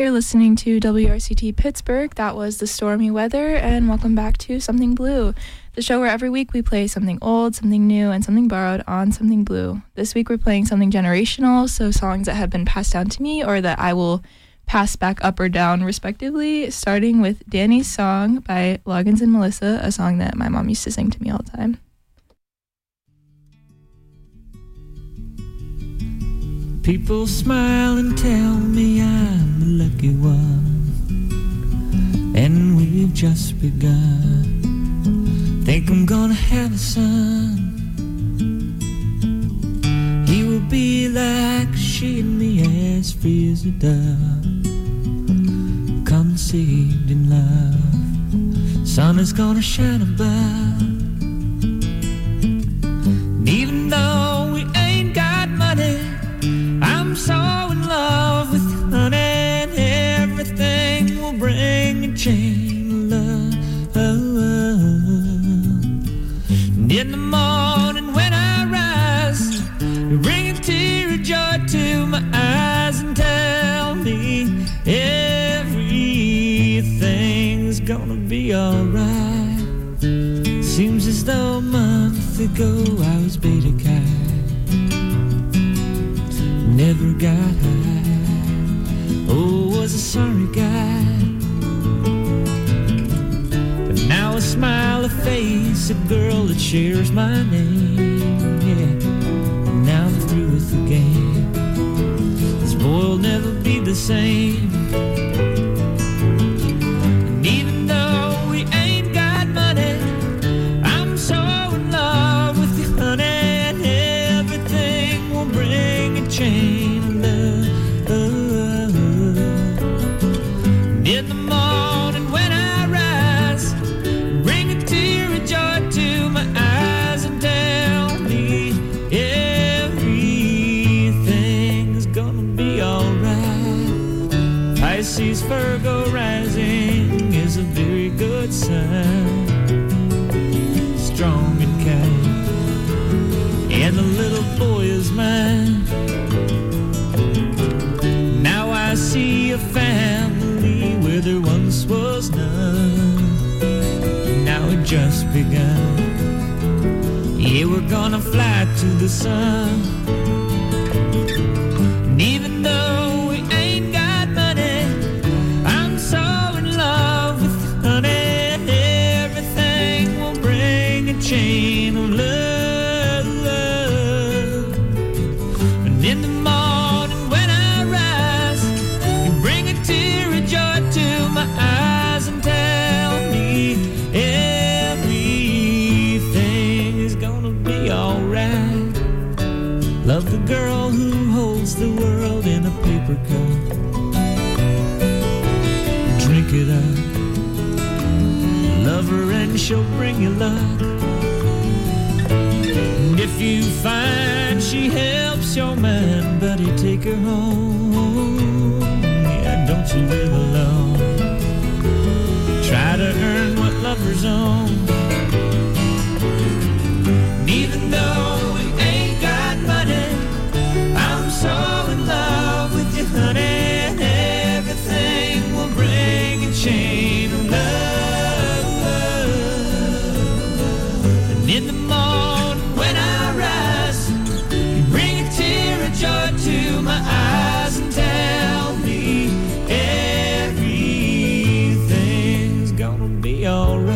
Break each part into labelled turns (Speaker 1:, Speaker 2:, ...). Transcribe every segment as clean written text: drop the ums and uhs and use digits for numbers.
Speaker 1: You're listening to WRCT Pittsburgh. That was The Stormy Weather, and welcome back to Something Blue, the show where every week we play something old, something new, and something borrowed on Something Blue. This week we're playing something generational, so songs that have been passed down to me or that I will pass back up or down respectively, starting with Danny's Song by Loggins and Melissa, a song that my mom used to sing to me all the time.
Speaker 2: People smile and tell me I'm the lucky one, and we've just begun. Think I'm gonna have a son. He will be like she and me, as free as a dove, conceived in love. Sun is gonna shine above. And even though we ain't got money, I'm so in love with you, honey, and everything will bring a chain of love. And in the morning when I rise, you bring a tear of joy to my eyes and tell me everything's gonna be alright. Seems as though a month ago I was beta kite, never got high, oh, was a sorry guy. But now I smile, a face, a girl that shares my name, yeah. And now I'm through with the game. This boy will never be the same. And even though we ain't got money, I'm so in love with you, honey, and everything will bring a chain of love. In the morning when I rise, bring a tear of joy to my eyes and tell me everything's gonna be alright. Pisces, Virgo rising is a very good sign, strong and kind, and the little boy is mine. Now I see a family where there once was none. Now it just begun. Yeah, we're gonna fly to the sun. And even though we ain't got money, I'm so in love with you, honey, and everything will bring a chain of love. And in the morning when I rise, you bring a tear of joy to my eyes and tell me everything is gonna be alright. Love the girl who holds the world in a paper cup. Drink it up. Love her and she'll bring you luck. And if you find she helps your man, buddy, take her home. Yeah, don't you live alone. Try to earn what lovers own. And even though we ain't got money, I'm so in love with you, honey, and everything will bring a chain of love. And in the morning when I rise, you bring a tear of joy to my eyes and tell me everything's gonna be alright.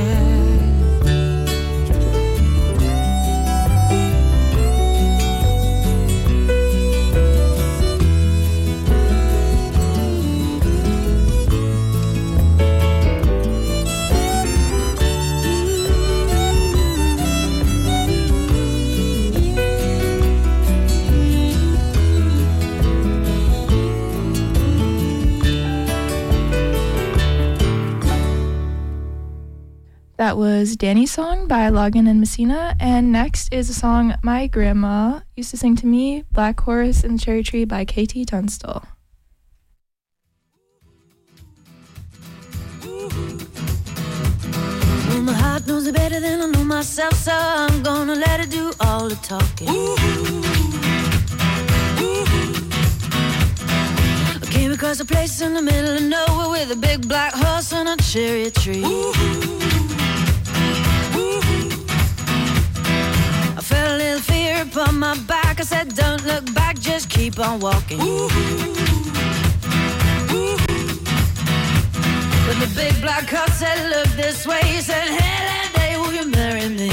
Speaker 1: That was Danny's Song by Loggin and Messina, and next is a song my grandma used to sing to me, Black Horse and the Cherry Tree by KT Tunstall.
Speaker 3: Well, my heart knows it better than I know myself, so I'm gonna let it do all the talking. I came across was a place in the middle of nowhere with a big black horse and a cherry tree. I felt a little fear upon my back. I said, don't look back, just keep on walking. But the big black horse said, look this way. He said, hey, that day will you marry me?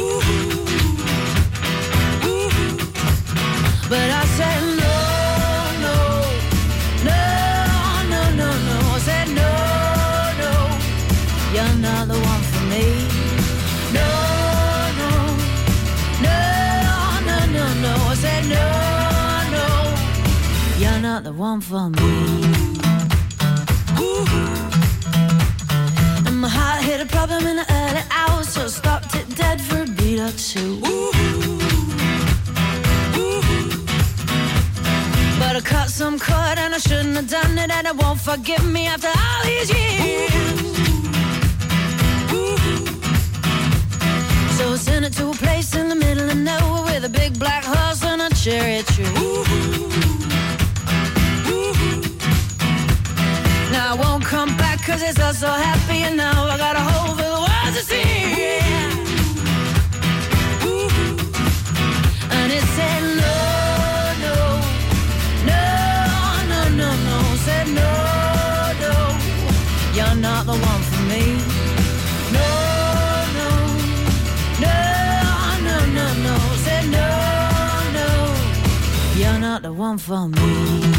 Speaker 3: But I said, no, no, no, no, no, no. I said, no, no, you're not the one for me. No, no, no, no, no, no. I said, no, no, you're not the one for me. And my heart hit a problem in the early hours, so stopped it dead for a beat or two. But I cut some cord and I shouldn't have done it, and it won't forgive me after all these years. So I sent it to a place in the middle of nowhere with a big black horse and a cherry tree. Now I won't come back cause it's all so happy, and now I got a hole for the world to see. And it said no, no, no, no, no, no. Said no, no, you're not the one for me. No, no, no, no, no, no. Said no, no, you're not the one for me.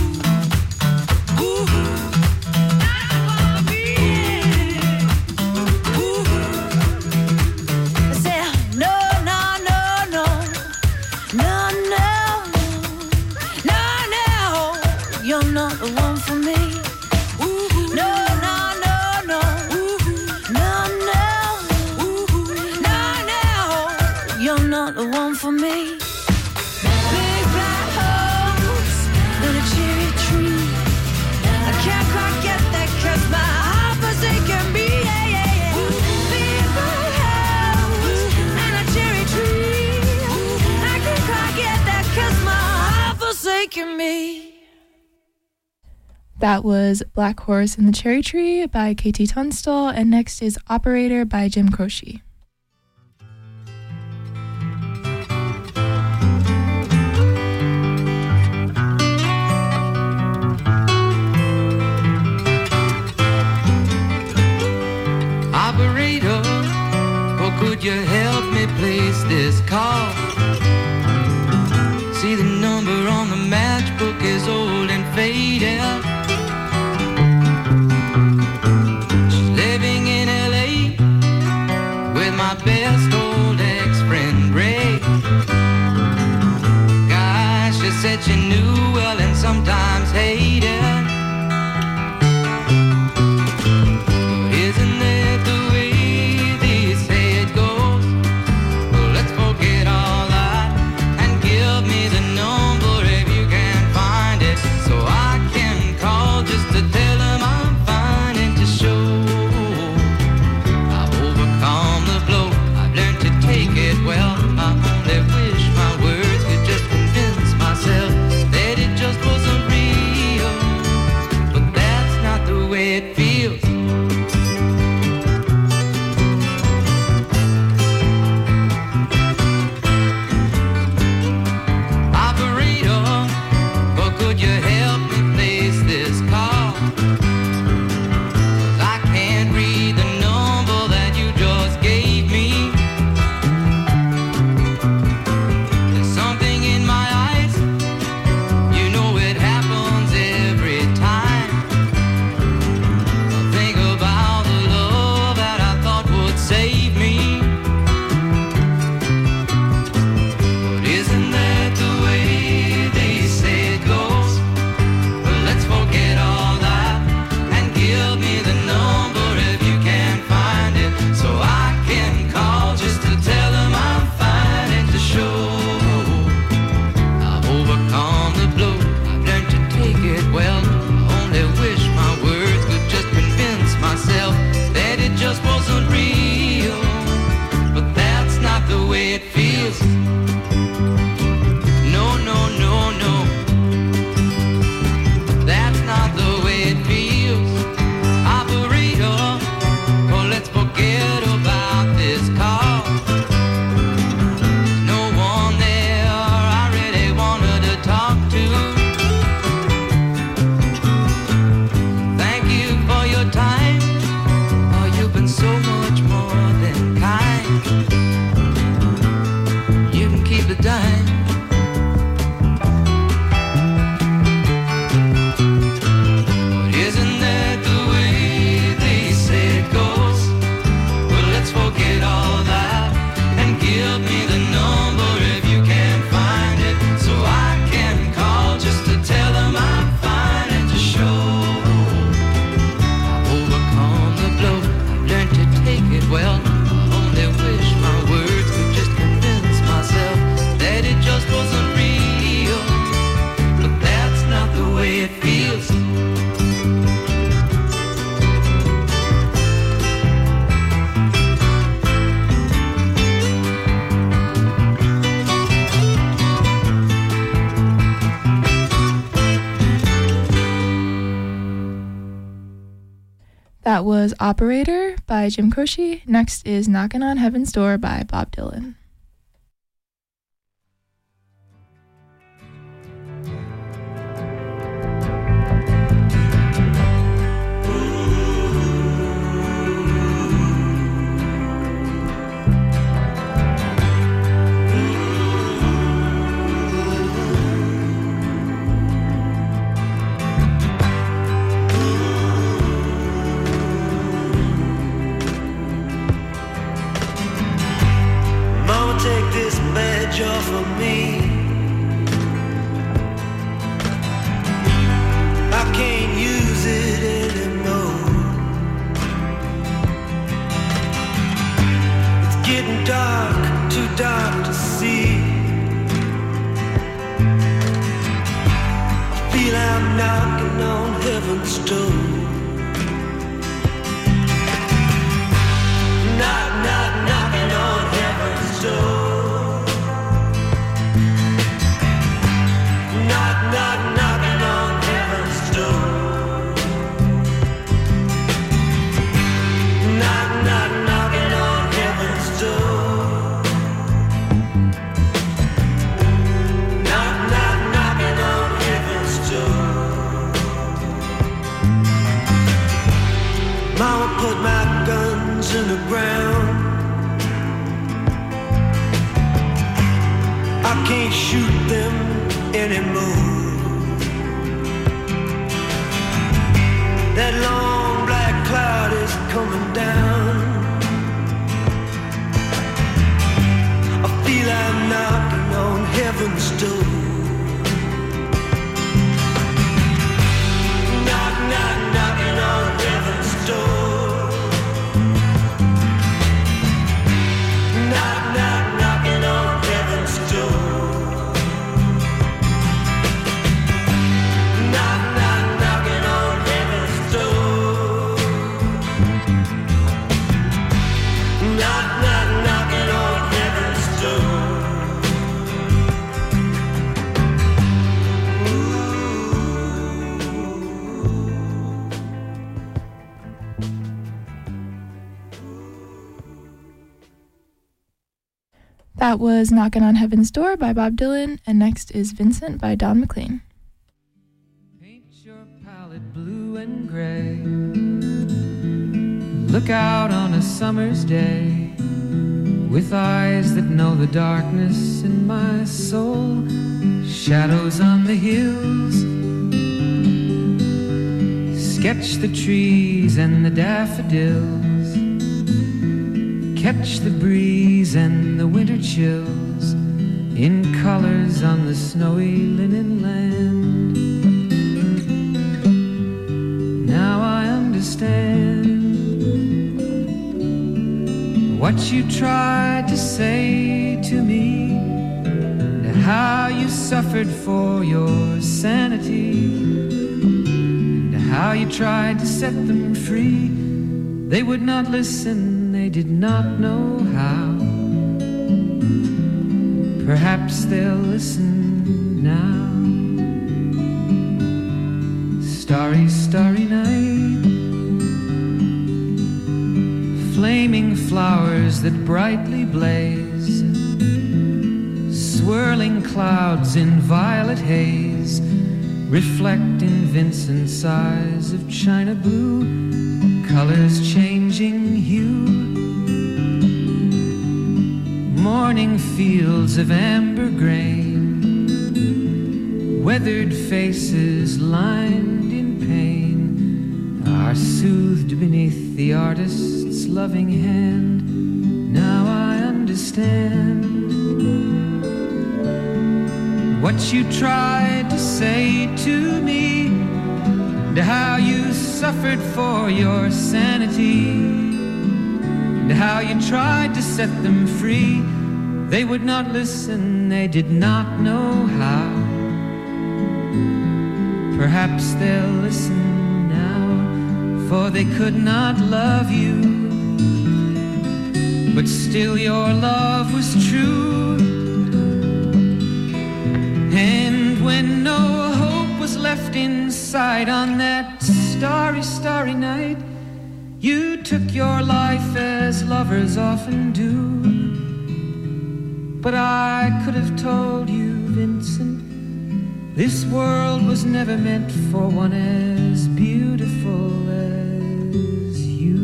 Speaker 1: That was Black Horse and the Cherry Tree by KT Tunstall, and next is Operator by Jim Croce.
Speaker 4: Operator, or could you help me place this call? See, the number on the matchbook is old and faded. Living in LA with my best old ex-friend Ray. Gosh, she said she knew well and sometimes hated. But isn't that the way they say it goes? Well, let's forget all that and give me the number if you can find it, so I can call.
Speaker 1: That was Operator by Jim Croce. Next is Knockin' on Heaven's Door by Bob Dylan.
Speaker 5: Take this badge off of me. I can't use it anymore. It's getting dark, too dark to see. I feel I'm knocking on heaven's door. Knock, knock, knocking on heaven's door. Knock, knock, knocking on heaven's door. Knock, knock, knocking on heaven's door. Knock, knock, knocking on heaven's door. Mama put my guns in the ground. I can't shoot them anymore. That long black cloud is coming down. I feel I'm knocking on heaven's door. Knock, knock, knocking on heaven's door. Knock, knock, knocking on heaven's door.
Speaker 1: That was Knockin' on Heaven's Door by Bob Dylan, and next is Vincent by Don McLean.
Speaker 2: Paint your palette blue and gray. Look out on a summer's day with eyes that know the darkness in my soul. Shadows on the hills. Sketch the trees and the daffodils. Catch the breeze and the winter chills in colors on the snowy linen land. Now I understand what you tried to say to me, and how you suffered for your sanity, and how you tried to set them free. They would not listen, they did not know how. Perhaps they'll listen now. Starry, starry night, flaming flowers that brightly blaze, swirling clouds in violet haze, reflect in Vincent's eyes of china blue, colors changing hue. Morning fields of amber grain, weathered faces lined in pain, are soothed beneath the artist's loving hand. Now I understand what you tried to say to me, and how you suffered for your sanity, and how you tried to set them free. They would not listen, they did not know how. Perhaps they'll listen now, for they could not love you, but still your love was true. And when no hope was left inside on that starry, starry night,
Speaker 6: You took your life as lovers often do. But I could have told you, Vincent, this world was never meant for one as beautiful as you.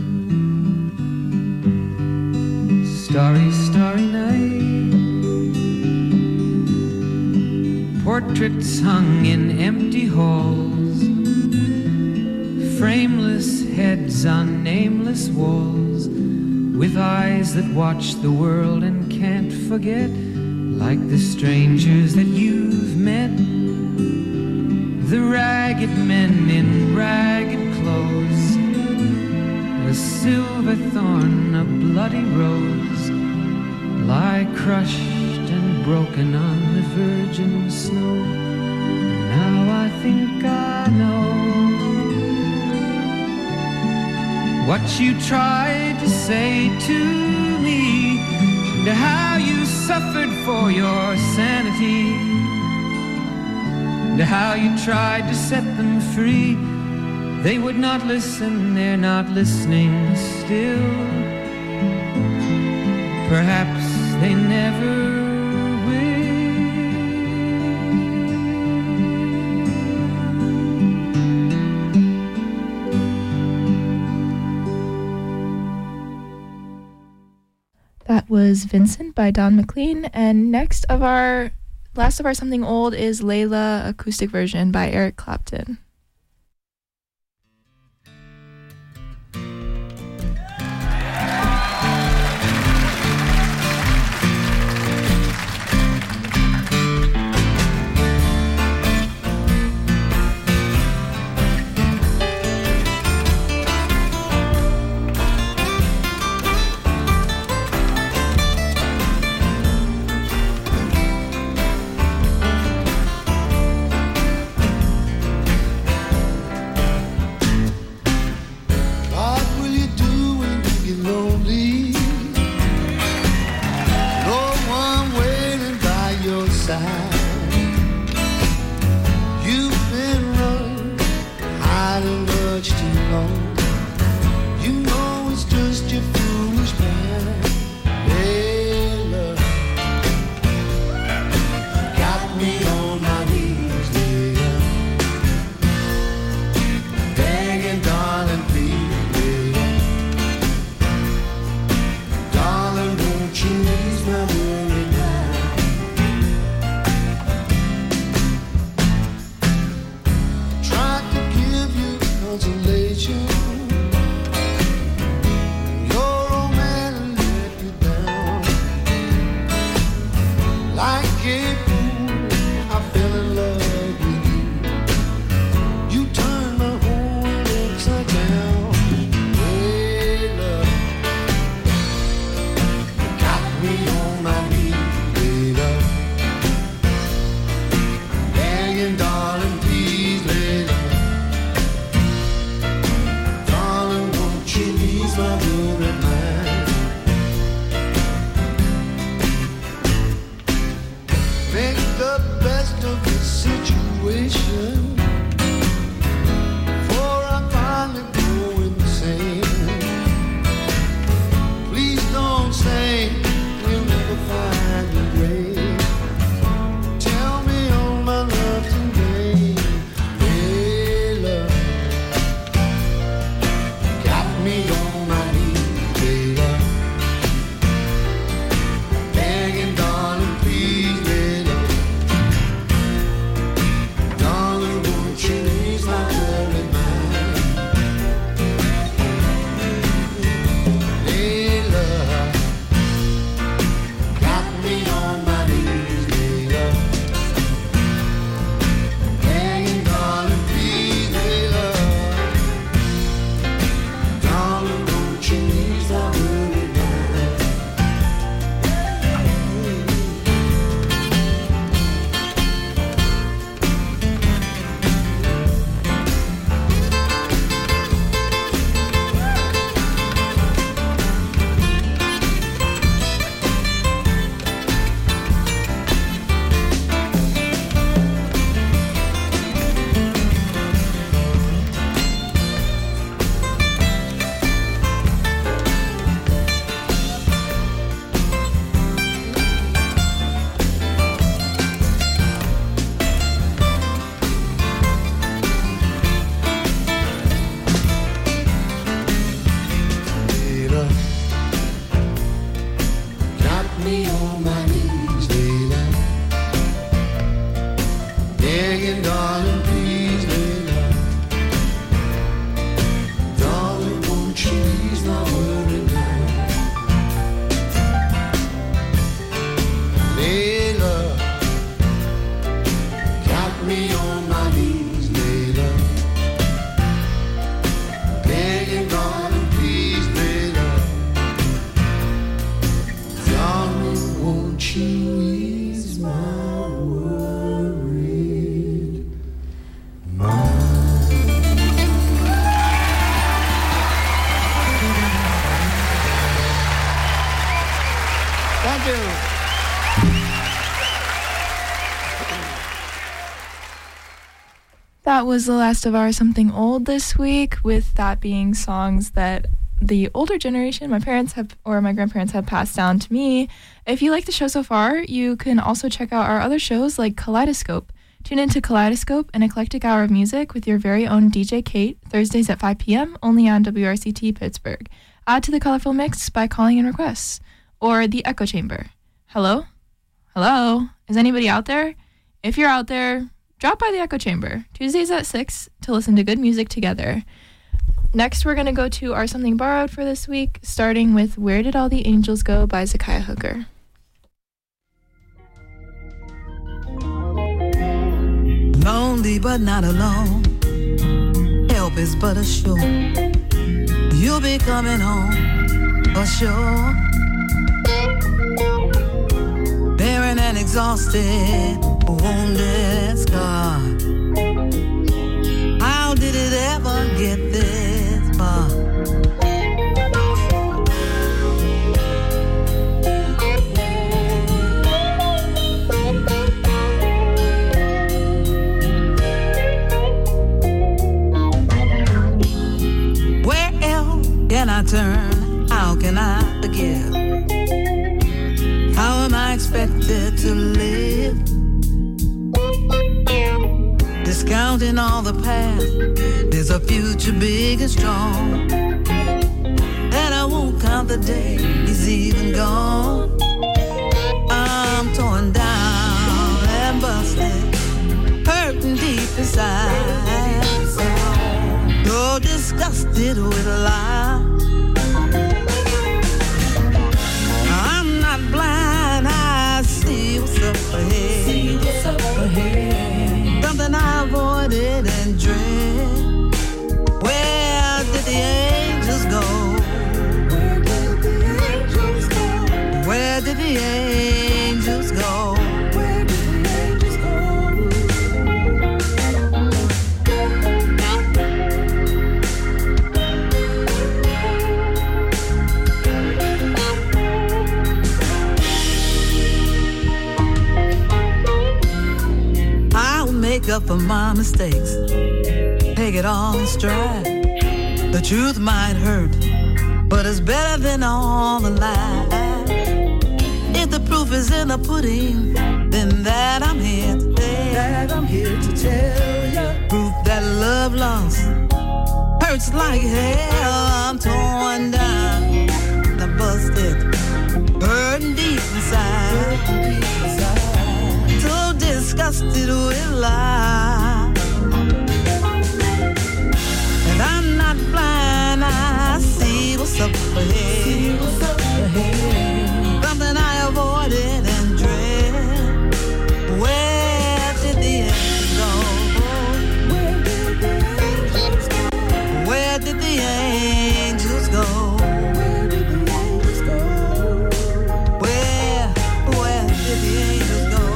Speaker 6: Starry, starry night, portraits hung in empty halls, frameless heads on nameless walls, with eyes that watch the world and can't forget, like the strangers that you've met, the ragged men in ragged clothes, a silver thorn, a bloody rose, lie crushed and broken on the virgin snow. Now I think I know what you tried to say to me, and how you suffered for your sanity, and how you tried to set them free. They would not listen, they're not listening still. Perhaps they never
Speaker 1: That was Vincent by Don McLean, and last of our Something Old is Layla acoustic version by Eric Clapton.
Speaker 7: Make
Speaker 1: That was the last of our Something Old this week, with that being songs that the older generation, my parents have, or my grandparents have passed down to me. If you like the show so far, you can also check out our other shows like Kaleidoscope. Tune into Kaleidoscope, an eclectic hour of music with your very own DJ Kate, Thursdays at 5 p.m., only on WRCT Pittsburgh. Add to the colorful mix by calling in requests. Or the Echo Chamber. Hello? Hello? Is anybody out there? If you're out there, drop by the Echo Chamber, Tuesdays at 6, to listen to good music together. Next, we're going to go to our Something Borrowed for this week, starting with Where Did All the Angels Go by Zakiya Hooker.
Speaker 3: Lonely but not alone. Help is but a show. You'll be coming home for sure. Barren and exhausted, wounded, scarred. How did it ever get this far? Where else can I turn? How can I forgive? How am I expected to live? Discounting all the past, there's a future big and strong. And I won't count the days even gone. I'm torn down and busted, hurting deep inside. So disgusted with life. I'm not blind, I see what's up ahead. Something I avoided and dread. Where did the angels go? Where did the angels go? Where did the angels go? Make up for my mistakes, take it all in stride. The truth might hurt, but it's better than all the lies. If the proof is in the pudding, then that I'm here today. That I'm here to tell you. Proof that love lost hurts like hell. I'm torn down, I'm busted, burning deep inside. So disgusted with life. And I'm not blind, I see what's up ahead. Something I avoided and dread. Where did the angels go? Where did the angels go? Where did the angels go? Where did the angels go?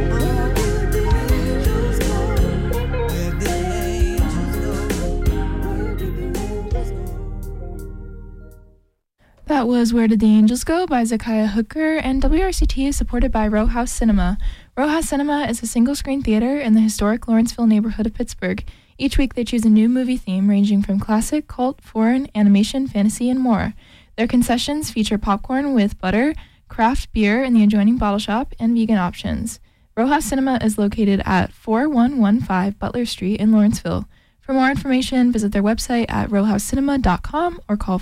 Speaker 1: That was Where Did the Angels Go by Zakiya Hooker, and WRCT is supported by Row House Cinema. Row House Cinema is a single-screen theater in the historic Lawrenceville neighborhood of Pittsburgh. Each week they choose a new movie theme ranging from classic, cult, foreign, animation, fantasy, and more. Their concessions feature popcorn with butter, craft beer in the adjoining bottle shop, and vegan options. Row House Cinema is located at 4115 Butler Street in Lawrenceville. For more information, visit their website at rowhousecinema.com or call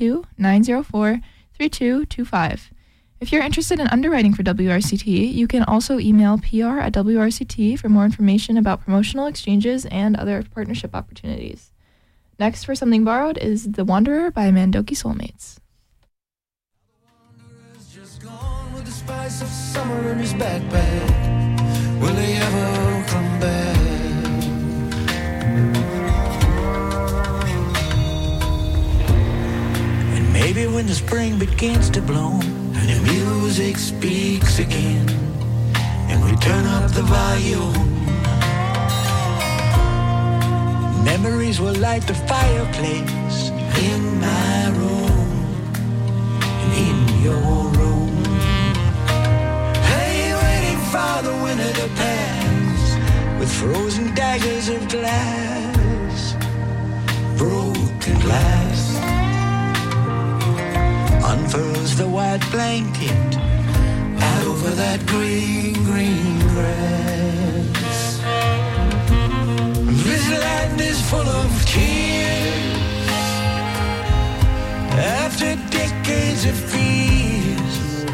Speaker 1: 412-904-3225. If you're interested in underwriting for WRCT, you can also email PR@WRCT for more information about promotional exchanges and other partnership opportunities. Next for Something Borrowed is The Wanderer by Mandoki Soulmates.
Speaker 5: Just gone with the spice of summer in his backpack. Will he ever come back? And maybe when the spring begins to blow and the music speaks again, and we turn up the volume, memories will light the fireplace in my room and in your room. Hey, waiting for the winter to pass with frozen daggers tigers of glass, broken glass, unfurls the white blanket out over that green, green grass. This land is full of tears after decades of fears.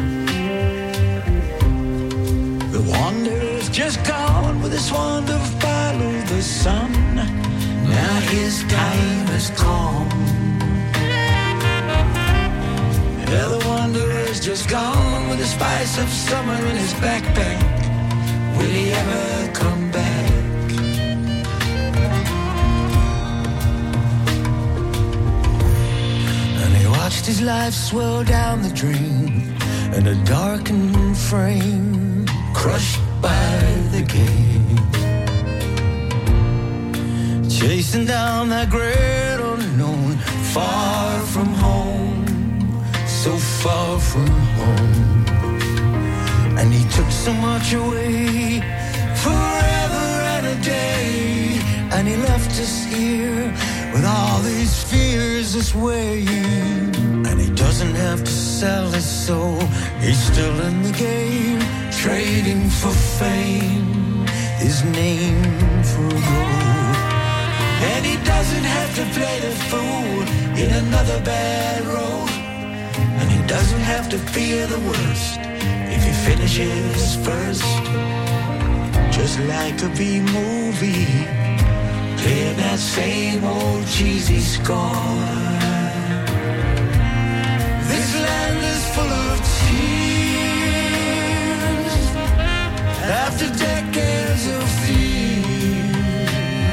Speaker 5: The wanderer's just gone with his swan to follow the sun. Now his time has come. Yeah, the wanderer's just gone with the spice of summer in his backpack. Will he ever come back? And he watched his life swirl down the drain in a darkened frame, crushed by the game, chasing down that great unknown, far from home, so far from home. And he took so much away, forever and a day, and he left us here with all these fears this way. And he doesn't have to sell his soul, he's still in the game, trading for fame, his name for gold. And he doesn't have to play the fool in another bad role. And he doesn't have to fear the worst if he finishes first. Just like a B-movie, playing that same old cheesy score. This land is full of tears after decades of fears.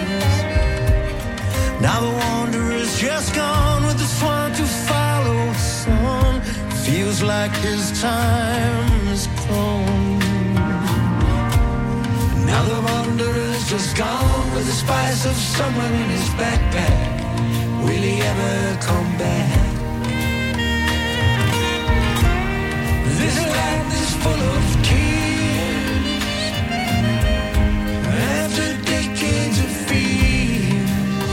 Speaker 5: Now the wanderer's just gone with the swan to follow the sun. Feels like his time has come. Now the wanderer's just gone with the spice of summer in his backpack. Will he ever come back? This land is full of tears after decades of fears.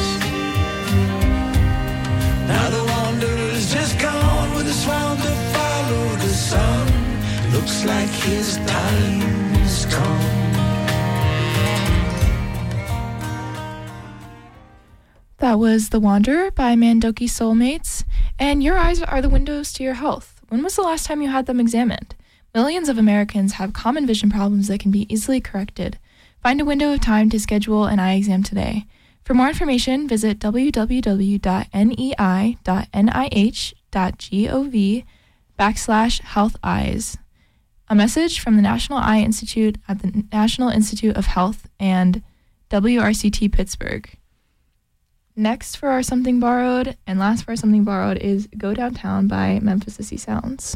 Speaker 5: Now the wanderer's just gone with a swan to follow the sun. Looks like his time has come.
Speaker 1: That was The Wanderer by Mandoki Soulmates. And your eyes are the windows to your health. When was the last time you had them examined? Millions of Americans have common vision problems that can be easily corrected. Find a window of time to schedule an eye exam today. For more information, visit www.nei.nih.gov/health-eyes. A message from the National Eye Institute at the National Institute of Health and WRCT Pittsburgh. Next for our Something Borrowed, and last for our Something Borrowed, is Go Downtown by Memphis Sissy Sounds.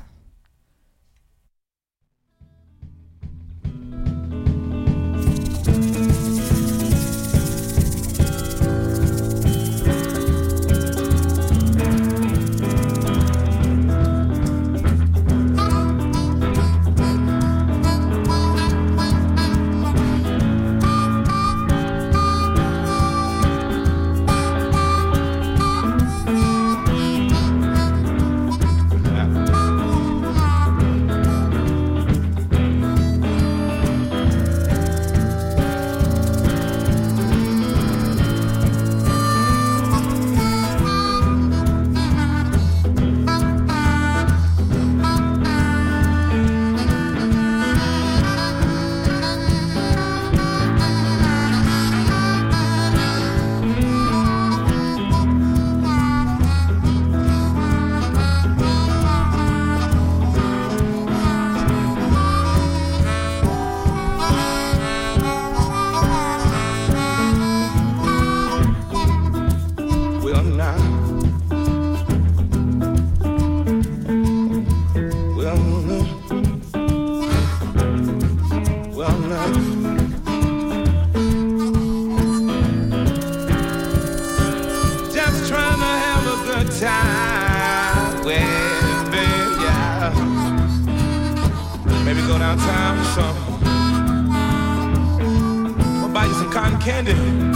Speaker 7: candy.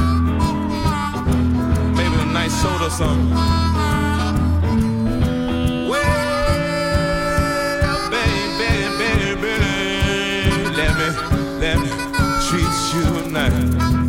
Speaker 7: Maybe a nice soda or something. Well, baby, let me treat you nice.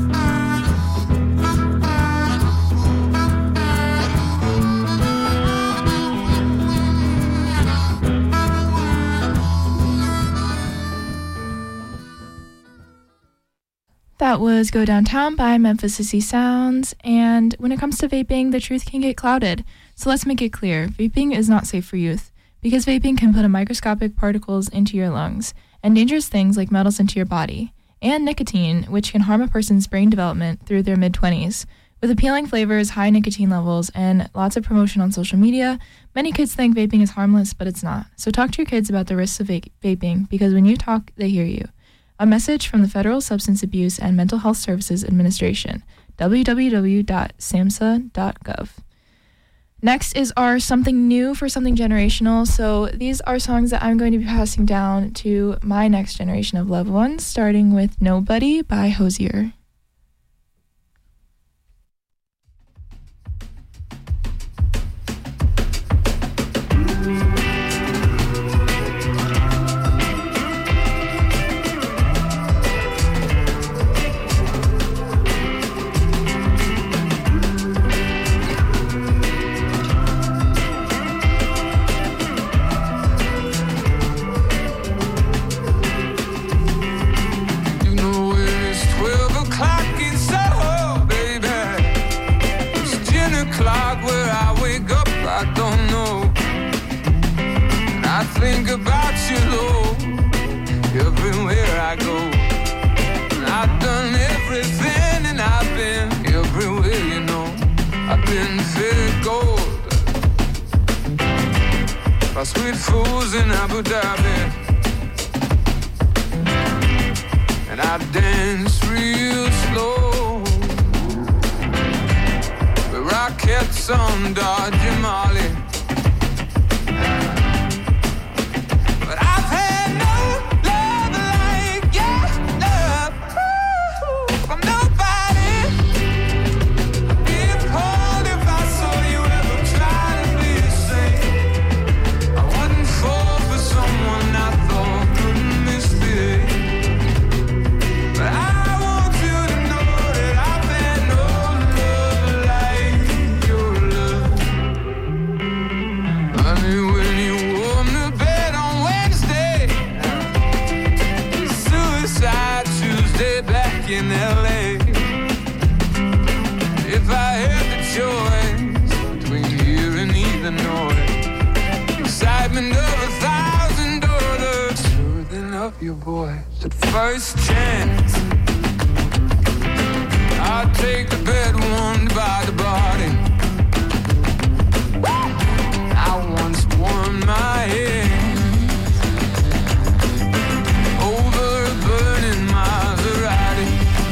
Speaker 1: That was Go Downtown by Memphis Sissy Sounds, and when it comes to vaping, the truth can get clouded. So let's make it clear, vaping is not safe for youth, because vaping can put microscopic particles into your lungs, and dangerous things like metals into your body, and nicotine, which can harm a person's brain development through their mid-20s. With appealing flavors, high nicotine levels, and lots of promotion on social media, many kids think vaping is harmless, but it's not. So talk to your kids about the risks of vaping, because when you talk, they hear you. A message from the Federal Substance Abuse and Mental Health Services Administration, www.samhsa.gov. Next is our Something New for Something Generational. So these are songs that I'm going to be passing down to my next generation of loved ones, starting with Nobody by Hozier.
Speaker 4: Think about you, Lord, everywhere I go. And I've done everything and I've been everywhere, you know. I've been fed gold by sweet fools in Abu Dhabi. And I dance real slow with rockets on Dodgy Molly. In LA, if I had the choice between here and Illinois, excitement of $1,000, sure they love you, boy. At first chance, I'll take the bed warmed by the body. I once warmed my head over a burning Maserati.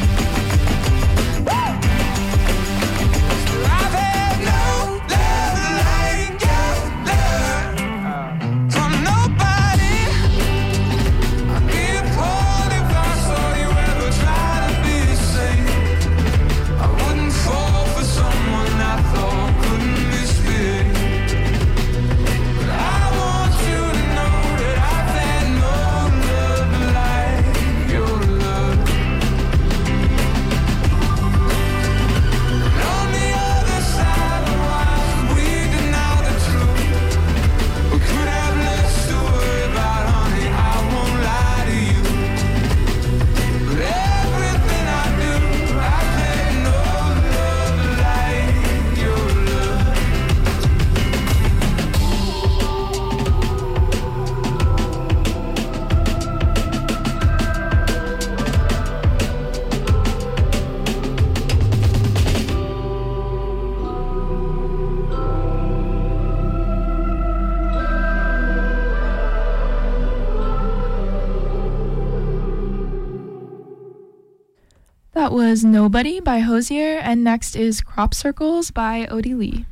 Speaker 1: That was Nobody by Hozier, and next is Crop Circles by Odie Lee.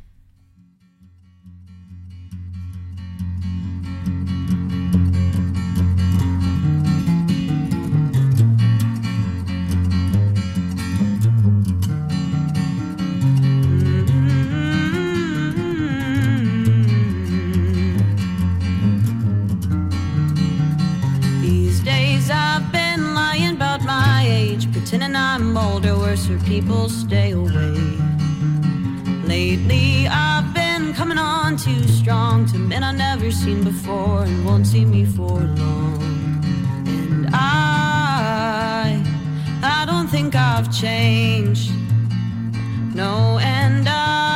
Speaker 3: pretending I'm older, worse for people stay away. Lately I've been coming on too strong to men I've never seen before and won't see me for long. And I don't think I've changed, no, and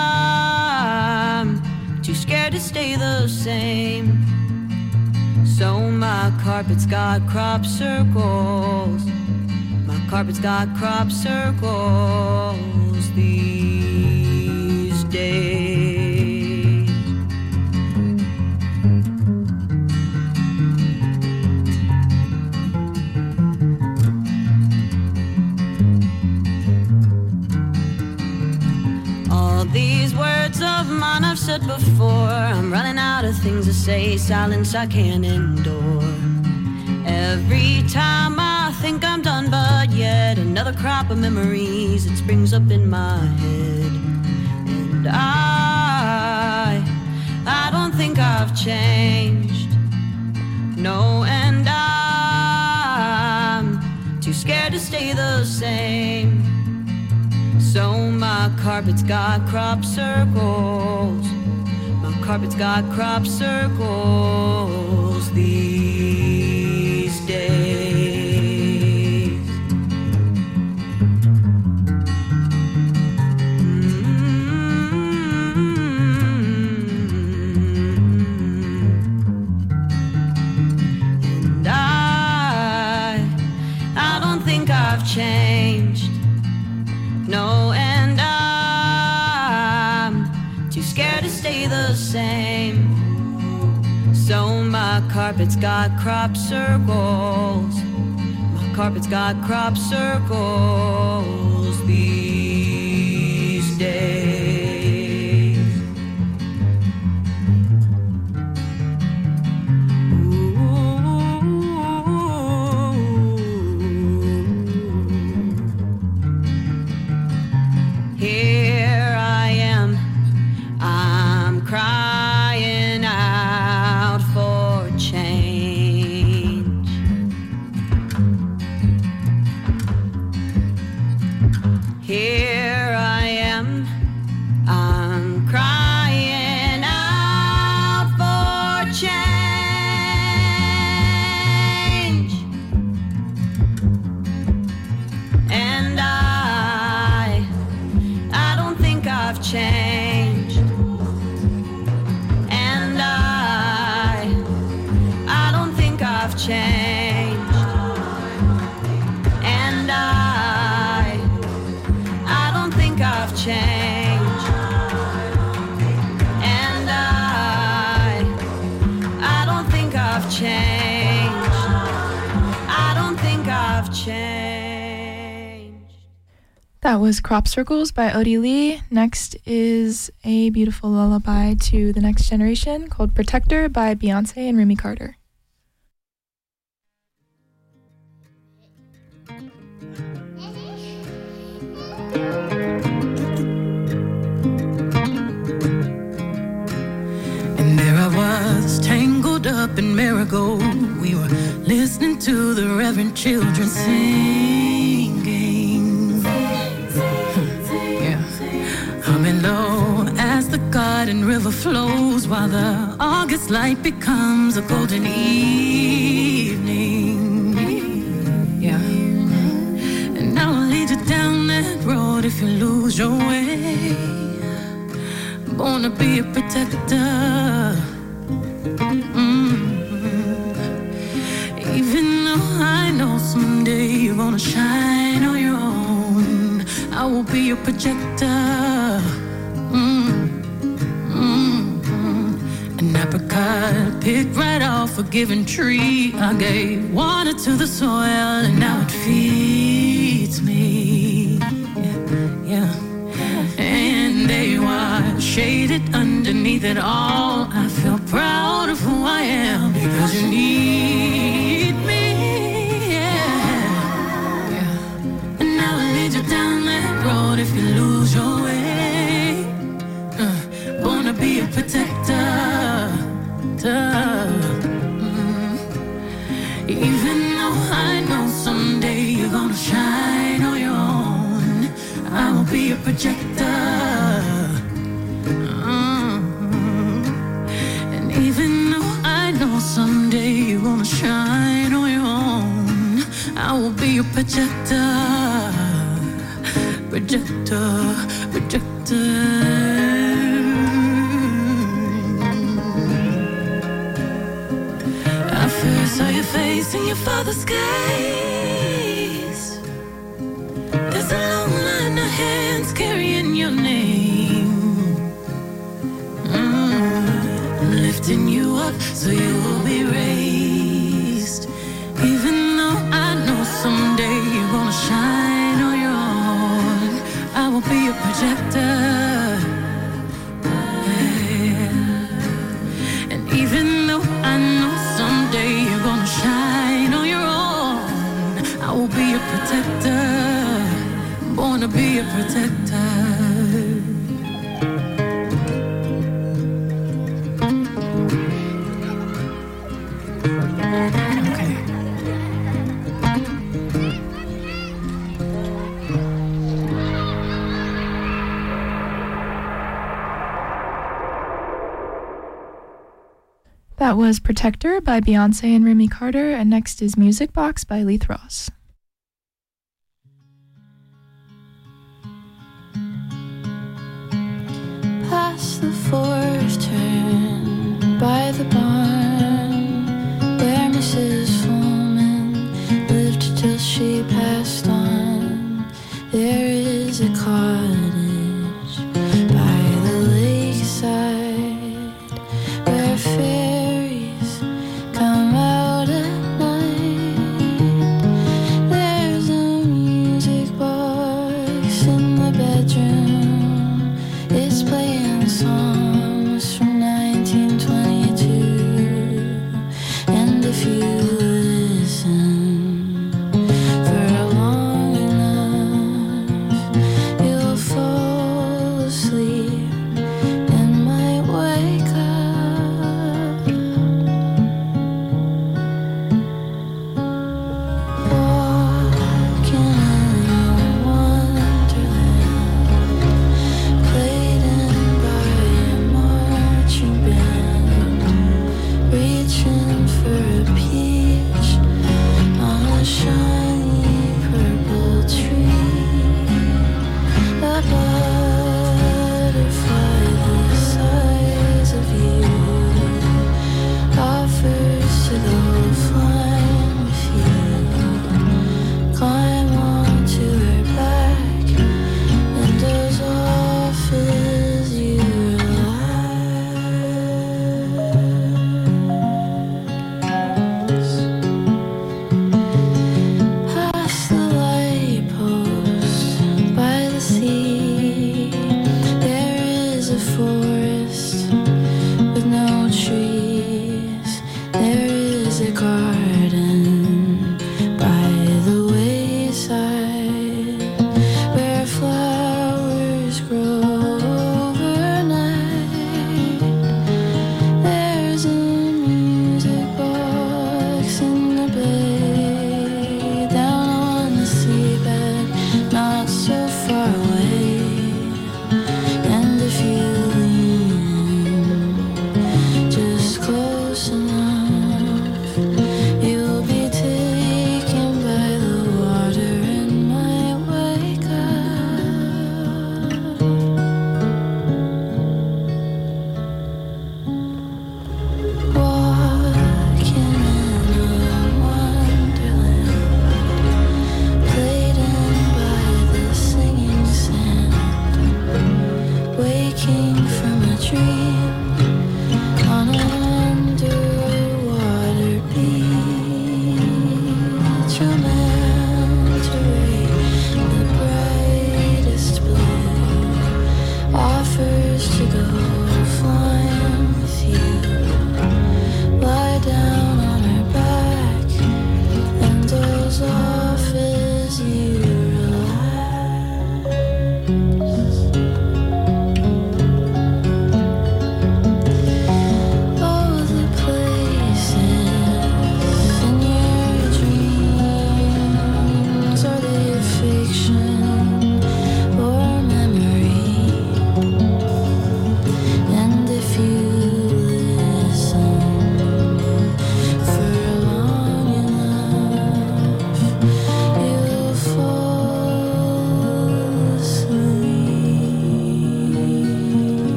Speaker 3: I'm too scared to stay the same. So my carpet's got crop circles, my carpet's got crop circles these days. All these words of mine I've said before, I'm running out of things to say, silence I can't endure. Every time I think I'm done, but yet another crop of memories it springs up in my head. And I don't think I've changed, no, and I'm too scared to stay the same. So my carpet's got crop circles, my carpet's got crop circles these days. And I don't think I've changed, no, and I'm too scared to stay the same. So my carpet's got crop circles, my carpet's got crop circles these days. Here I am, I'm crying out for change. Here I am, I'm crying out for change. And I don't think I've changed, and I don't think I've changed, and I don't think I've changed, and I don't think I've changed, I don't think I've changed.
Speaker 1: That was Crop Circles by Odie Lee. Next is a beautiful lullaby to the next generation called Protector by Beyonce and Remy Carter.
Speaker 8: And there I was, tangled up in marigold. We were listening to the Reverend children singing. Yeah, humming low as the garden river flows, while the August light becomes a golden evening. Yeah, and I will lead you down that road if you lose your way. Born to be a protector. Even though I know someday you're gonna shine on your own, I will be your projector. An apricot picked right off a given tree. I gave water to the soil and now it feeds me. Yeah. And there you are, shaded underneath it all. I feel proud of who I am because you need me. Yeah. And I will lead you down that road if you lose your way. Born to be a protector. Even though I know someday you're gonna shine on be a projector. And even though I know someday you're gonna shine on your own, I will be a projector. Projector, projector. I first saw your face in your father's gaze. There's a long line of hands carrying your name, lifting you up so you will be raised. Even though I know someday you're gonna shine on your own, I will be a projector. Yeah. And even though I know someday you're gonna shine on your own, I will be a protector, born to be a protector.
Speaker 1: That was Protector by Beyonce and Remy Carter, and next is Music Box by Leith Ross.
Speaker 9: Past the forest turn by the barn where Mrs. Fullman lived till she passed on. There is a cottage by the lakeside where fairies come out at night. There's a music box in the bedroom. It's playing songs from 1922.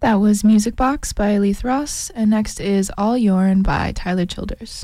Speaker 1: That was Music Box by Leith Ross, and next is All Yourn by Tyler Childers.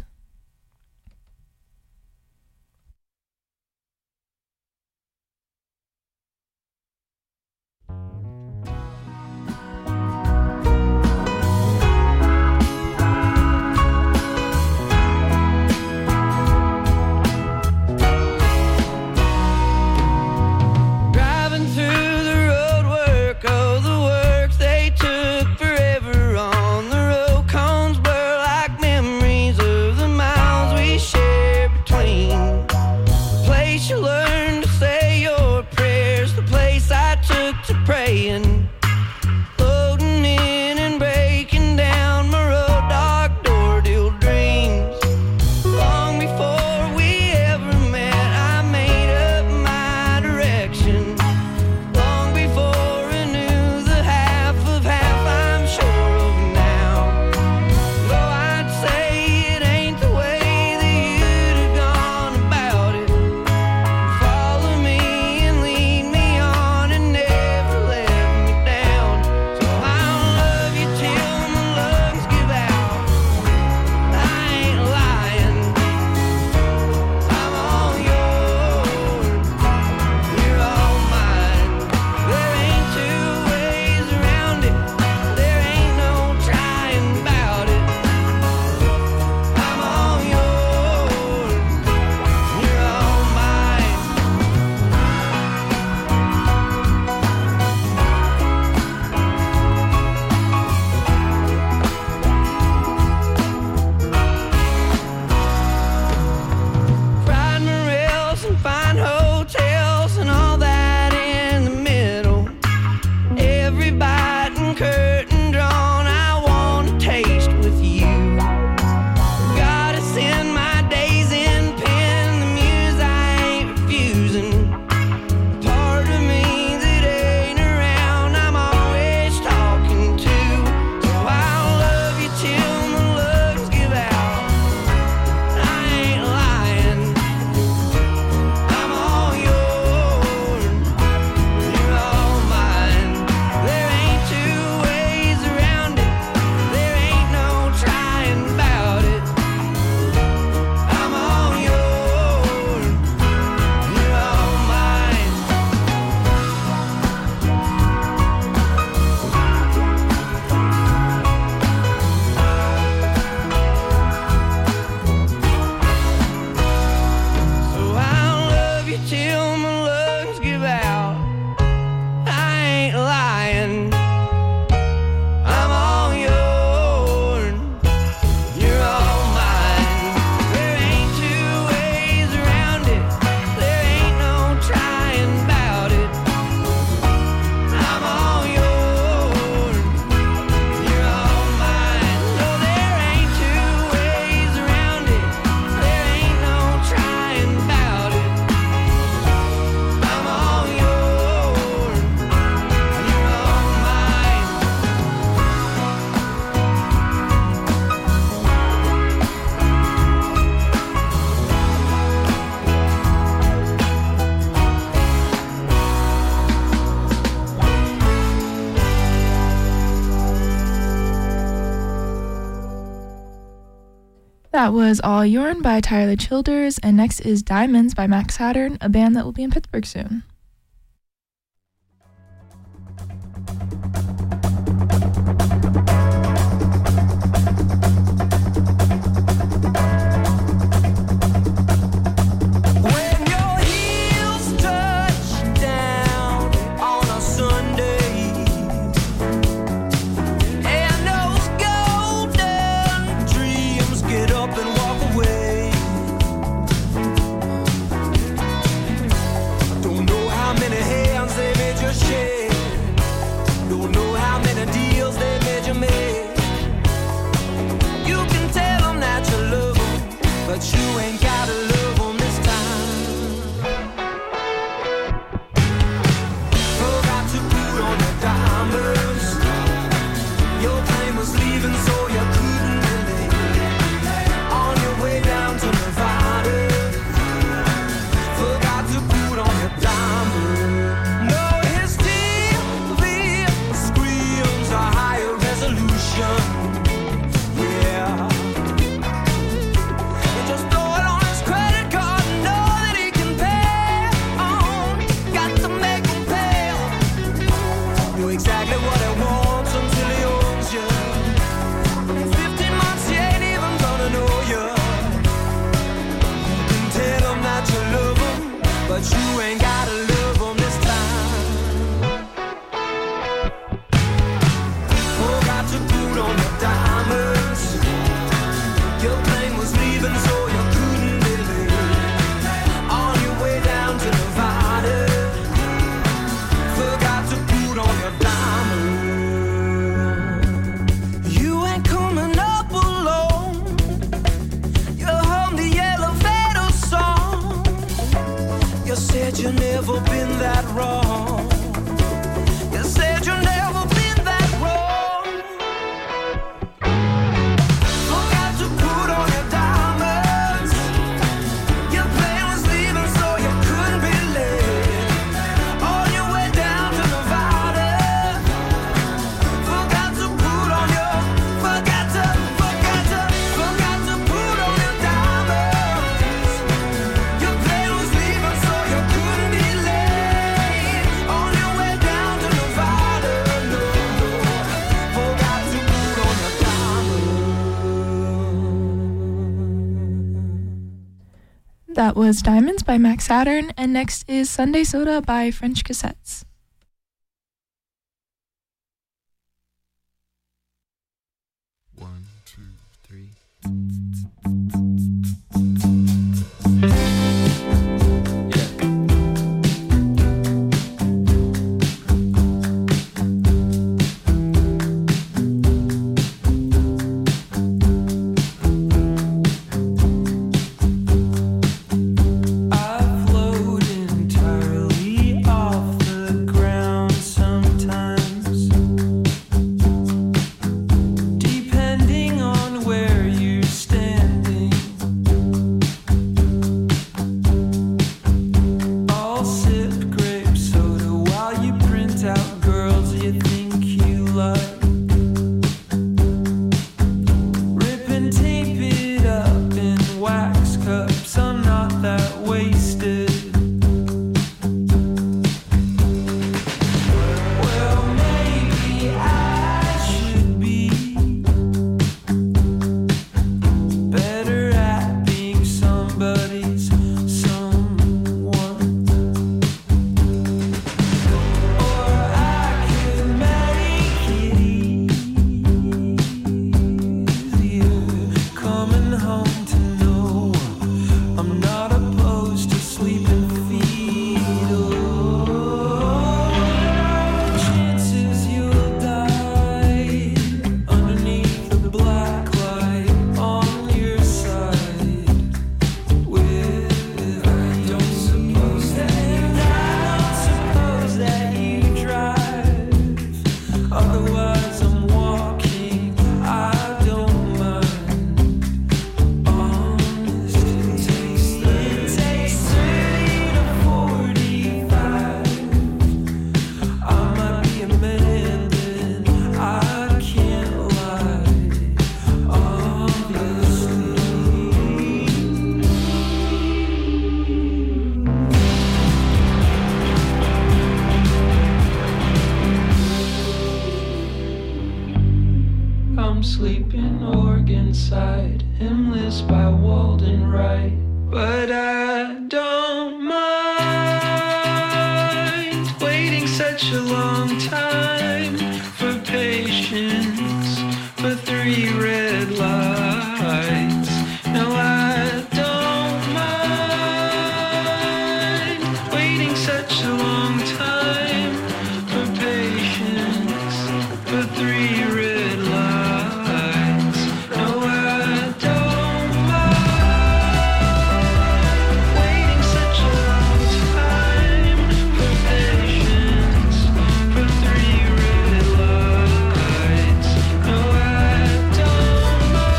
Speaker 1: That was All Yourn by Tyler Childers, and next is Diamonds by Max Saturn, a band that will be in Pittsburgh soon.
Speaker 5: High Your plane was leaving, so you couldn't be late. On your way down to Nevada, forgot to put on your diamond. You ain't coming up alone. You hummed the elevator song. You said you never been that wrong. You said you never been that wrong. Forgot to put on your diamonds. Your plane was leaving, so you couldn't be late. On your way down to Nevada, forgot to put on your, forgot to put on your diamonds. Your plane was leaving, so you couldn't be late. On your way down to Nevada, no, forgot to put on your diamonds.
Speaker 1: That was Diamonds by Max Saturn, and next is Sunday Soda by French Cassettes.
Speaker 7: One, two, three.
Speaker 5: I float entirely off the ground sometimes, depending on where you're standing. I'll sip grape soda while you print out girls you think you like. Rip and tape it up in wax cups. I'm not that wasted. Well, maybe I should be better at being somebody's someone. Or I could make it easier coming home to know I'm not opposed to sleeping fetal. Chances you'll die underneath the black light on your side. With I don't suppose that you drive. Otherwise I'm walking. I don't mind. Honesty takes 30 to 45. I might be a man, then I can't lie. Obviously. I'm sleeping Oregon side, hymnless by Walden Wright, but I don't mind waiting such a long time for patience, for 3 red lights. No, I don't mind waiting such a long time for patience, for 3 red lights. No, I don't mind waiting such a long time for patience, for 3 red lights. No, I don't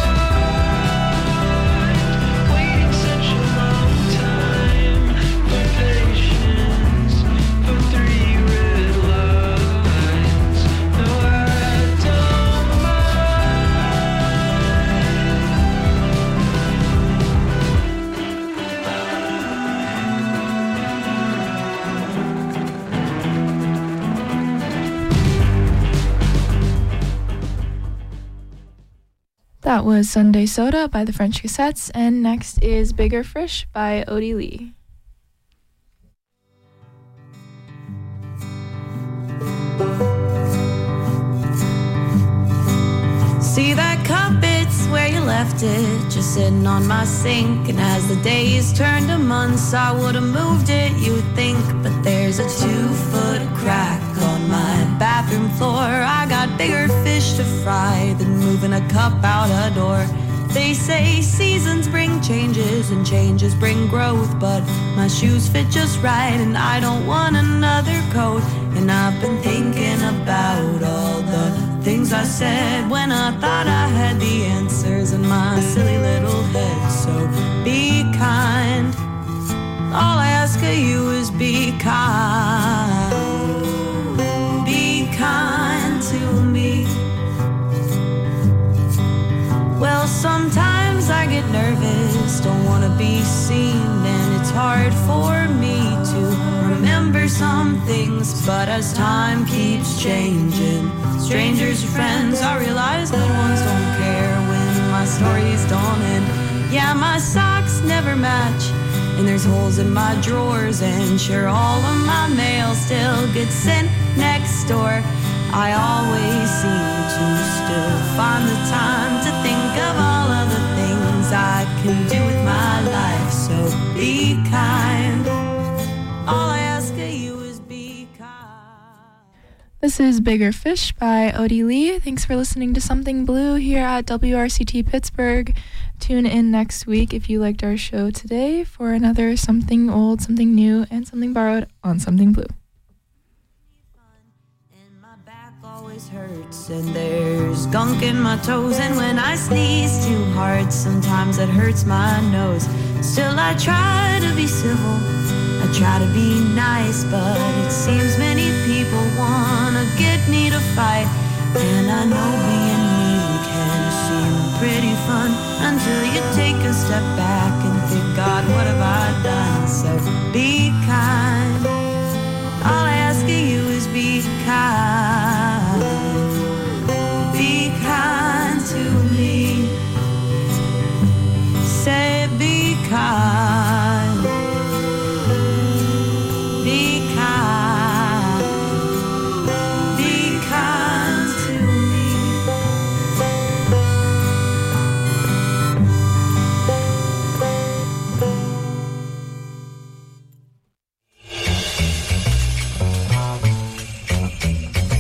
Speaker 5: mind waiting such a long time for patience, for 3 red lights. No, I don't
Speaker 1: That was Sunday Soda by the French Cassettes, and next is Bigger Fish by Odie Lee.
Speaker 3: See that carpet it's where you left it, just sitting on my sink. And as the days turned to months, I would've moved it, you would think. But there's a 2-foot crack on my bathroom floor. I got bigger fish to fry than moving a cup out a door. They say seasons bring changes and changes bring growth, but my shoes fit just right and I don't want another coat. And I've been thinking about all the things I said when I thought I had the answers in my silly little head. So be kind. All I ask of you is be kind. Be kind to me. Well, sometimes I get nervous, don't want to be seen, and it's hard for me to remember some things. But as time keeps changing, strangers are friends, I realize good ones don't care when my stories don't end. Yeah, my socks never match, and there's holes in my drawers, and sure, all of my mail still gets sent next door. I always seem to still find the time to think of all of the things I can do with my life. So be kind. All I ask of you is be kind.
Speaker 1: This is Bigger Fish by Odie Lee. Thanks for listening to Something Blue here at WRCT Pittsburgh. Tune in next week if you liked our show today for another Something Old, Something New, and Something Borrowed on Something Blue.
Speaker 3: Hurts and there's gunk in my toes, and when I sneeze too hard sometimes it hurts my nose. Still I try to be civil, I try to be nice, but it seems many people wanna get me to fight. And I know being mean can seem pretty fun until you take a step back